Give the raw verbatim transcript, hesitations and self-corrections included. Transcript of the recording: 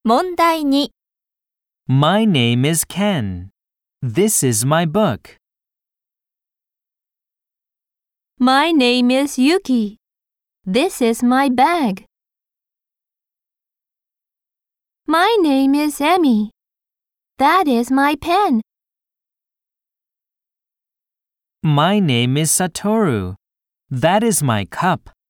問題に My name is Ken. This is my book. My name is Yuki. This is my bag. My name is Emmy. That is my pen. My name is Satoru. That is my cup.